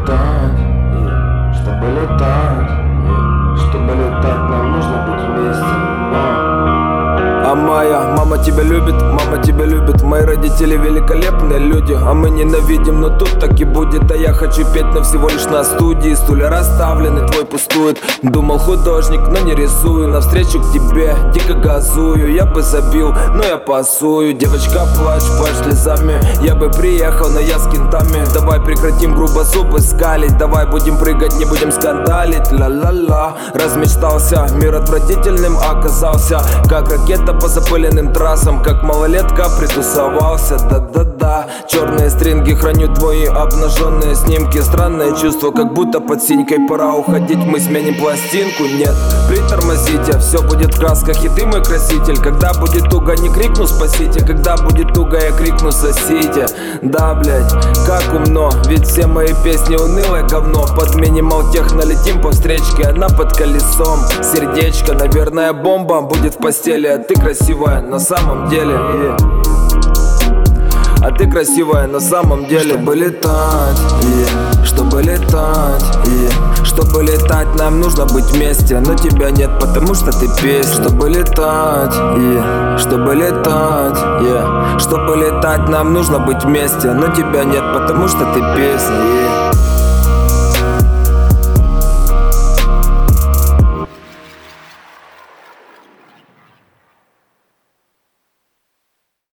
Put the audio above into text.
чтобы летать, нам нужно быть вместе. А моя мама тебя любит, мои родители великолепные люди. А мы ненавидим, но тут так и будет. А я хочу петь, но всего лишь на студии. Стулья расставлены, твой пустует. Думал художник, но не рисую. Навстречу к тебе дико газую. Я бы забил, но я пасую. Девочка, плачь слезами. Я бы приехал, но я с кентами. Давай прекратим грубо зубы скалить. Давай будем прыгать, не будем скандалить. Ла-ла-ла, размечтался, мир отвратительным оказался. Как ракета по запыленным трассам, как малолетка притусовался. Да-да-да, черные стринги, храню твои обнаженные снимки. Странное чувство, как будто под синькой. Пора уходить, мы сменим пластинку. Нет, притормозите, все будет в красках. И ты мой краситель. Когда будет туго, не крикну спасите. Когда будет туго, я крикну сосите. Да, блять, как умно, ведь все мои песни унылое говно. Под минимал техно летим по встречке, она под колесом. Сердечко, наверное, бомба будет в постели. А ты красивая на самом деле. А ты красивая на самом деле. Чтобы летать, чтобы летать, чтобы летать, нам нужно быть вместе. Но тебя нет, потому что ты песня. Чтобы летать, чтобы летать, чтобы летать, нам нужно быть вместе. Но тебя нет, потому что ты песня.